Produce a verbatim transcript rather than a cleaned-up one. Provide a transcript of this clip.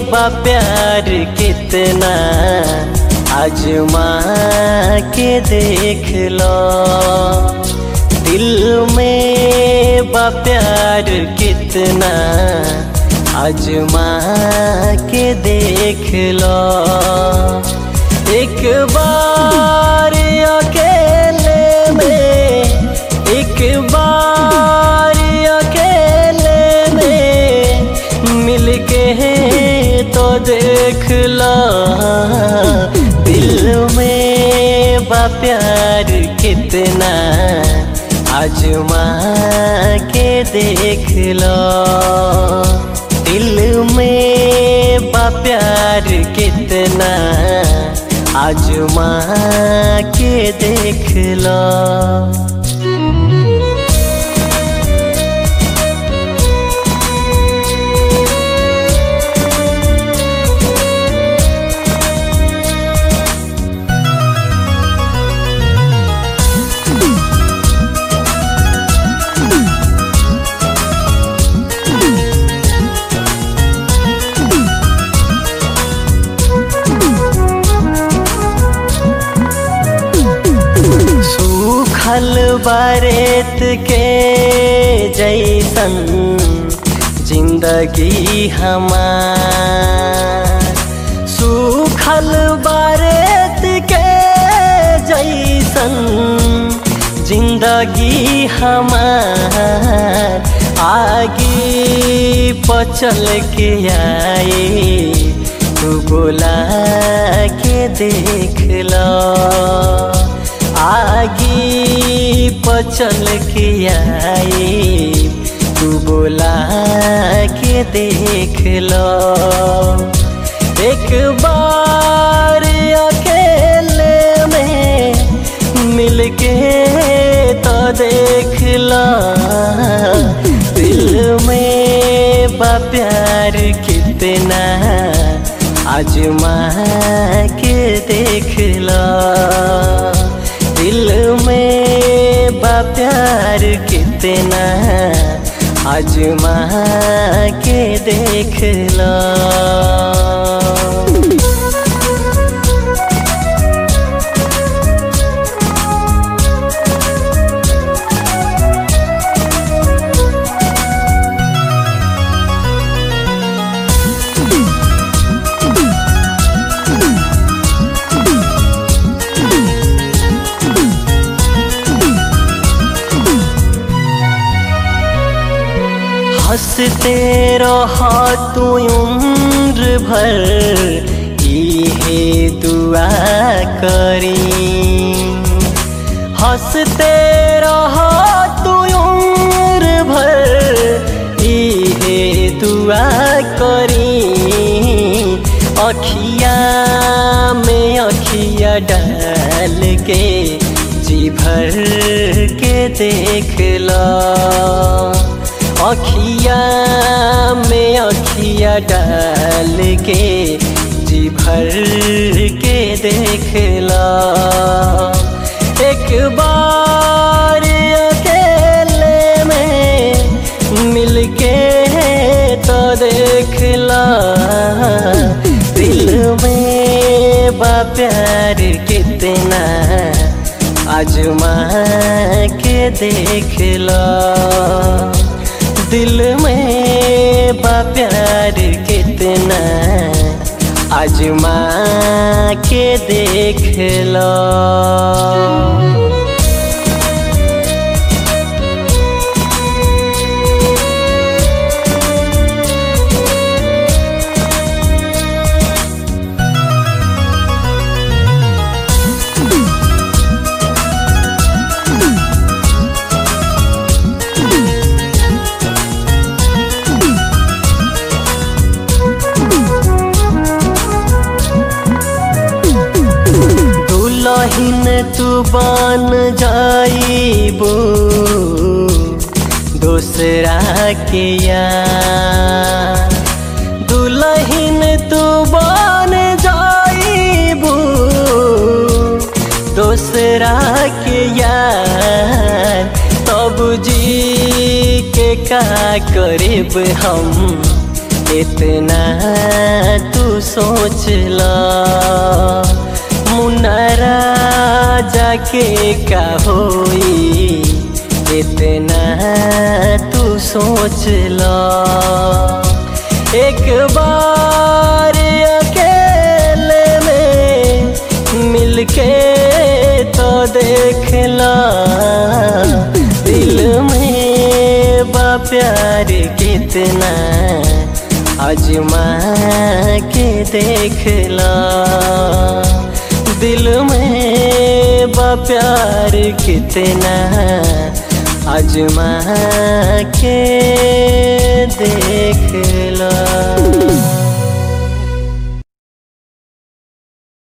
बा प्यार कितना आजमा के देख लो। दिल में बा प्यार कितना आजमा के देख लो। एक बार अकेले में, एक बार अकेले में मिलके तो देख लो। दिल में बा प्यार कितना आजमा के देख लो। दिल में बा प्यार कितना आजमा के देख लो। सूखल बारेत के जैसन जिंदगी हमार। सूखल बारेत के जैसन जिंदगी हमार। आगे पचल के आए तू बोला के देख लो। आगे पचल के आए तू बोला के देख लो। एक बार अकेले में मिलके तो देख लो। दिल में बा प्यार कितना आजमा के देख लो। दिल में बा प्यार कितना आजमा के देख लो। हंसते रहो तू उम्र भर इहे दुआ करी। हंसते रहो तू उम्र भर इहे दुआ करी। अखिया में अखिया डाल के जी भर के देख लो। अखिया में अखिया डाल के जी भर के देख लो। एक बार अकेले में मिलके तो देख लो। दिल में बा प्यार कितना आजमा के देख लो। दिल में बा प्यार कितना आजमा के देख लो। दुल्हन तू बन जाइबू दूसरा के यार। दुल्हन तू बन जाइबू दूसरा के यार। तब जी के का करीब हम इतना तू सोच ला मुन्ना राजा के का होई इतना तू सोच ला एक बार अकेले में मिलके तो देख ला दिल में बा प्यार कितना आजमा के देख ला दिल में बा प्यार कितना आजमा के देख ला।